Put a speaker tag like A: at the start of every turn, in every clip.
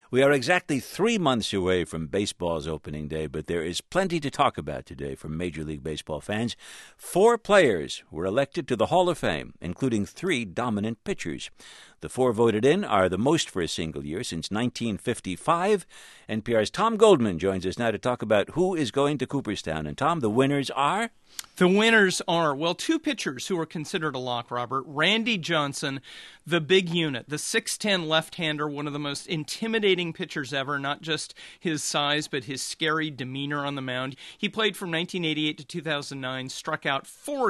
A: We are exactly 3 months away from baseball's opening day, but there is plenty to talk about today for Major League Baseball fans. 4 players were elected to the Hall of Fame, including 3 dominant pitchers. The 4 voted in are the most for a single year since 1955. NPR's Tom Goldman joins us now to talk about who is going to Cooperstown. And Tom, the winners are?
B: The winners are, 2 pitchers who are considered a lock, Robert. Randy Johnson, the big unit, the 6'10 left-hander, one of the most intimidating pitchers ever, not just his size, but his scary demeanor on the mound. He played from 1988 to 2009, struck out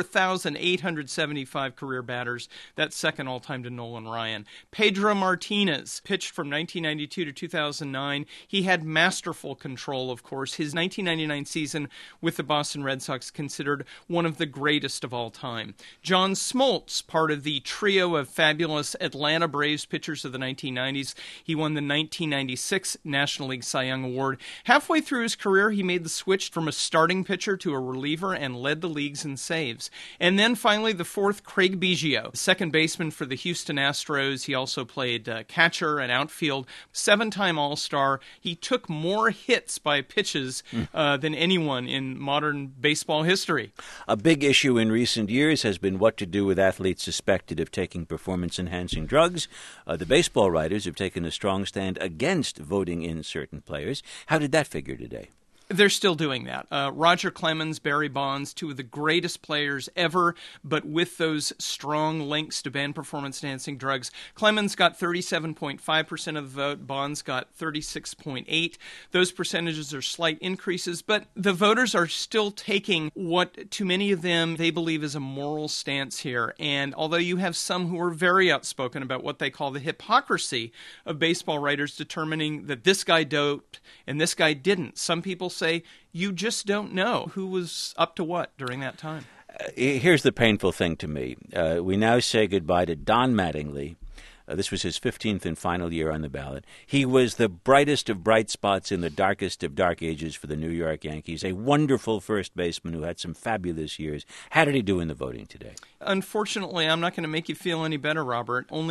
B: 4,875 career batters. That's second all-time to Nolan Ryan. Pedro Martinez pitched from 1992 to 2009. He had masterful control, of course. His 1999 season with the Boston Red Sox considered one of the greatest of all time. John Smoltz, part of the trio of fabulous Atlanta Braves pitchers of the 1990s. He won the 1996 National League Cy Young Award. Halfway through his career, he made the switch from a starting pitcher to a reliever and led the leagues in saves. And then finally, the 4th, Craig Biggio, second baseman for the Houston Astros. He also played catcher and outfield, 7-time All-Star. He took more hits by pitches than anyone in modern baseball history.
A: A big issue in recent years has been what to do with athletes suspected of taking performance-enhancing drugs. The baseball writers have taken a strong stand against voting in certain players. How did that figure today?
B: They're still doing that. Roger Clemens, Barry Bonds, 2 of the greatest players ever, but with those strong links to ban performance-enhancing drugs. Clemens got 37.5% of the vote. Bonds got 36.8%. Those percentages are slight increases, but the voters are still taking what, to many of them, they believe is a moral stance here. And although you have some who are very outspoken about what they call the hypocrisy of baseball writers determining that this guy doped and this guy didn't, some people say you just don't know who was up to what during that time.
A: Here's the painful thing to me. We now say goodbye to Don Mattingly. This was his 15th and final year on the ballot. He was the brightest of bright spots in the darkest of dark ages for the New York Yankees, a wonderful first baseman who had some fabulous years. How did he do in the voting today?
B: Unfortunately, I'm not going to make you feel any better, Robert. Only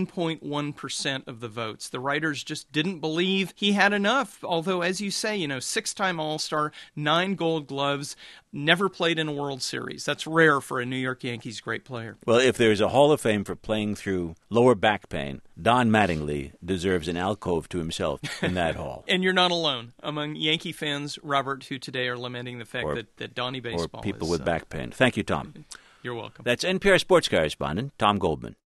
B: 9.1% of the votes. The writers just didn't believe he had enough. Although, as you say, 6-time All-Star, 9 Gold Gloves, never played in a World Series. That's rare for a New York Yankees great player.
A: Well, if there's a Hall of Fame for playing through lower back pain, Don Mattingly deserves an alcove to himself in that hall.
B: And you're not alone among Yankee fans, Robert, who today are lamenting the fact that Donnie Baseball
A: or people with back pain. Thank you, Tom.
B: You're welcome.
A: That's NPR sports correspondent Tom Goldman.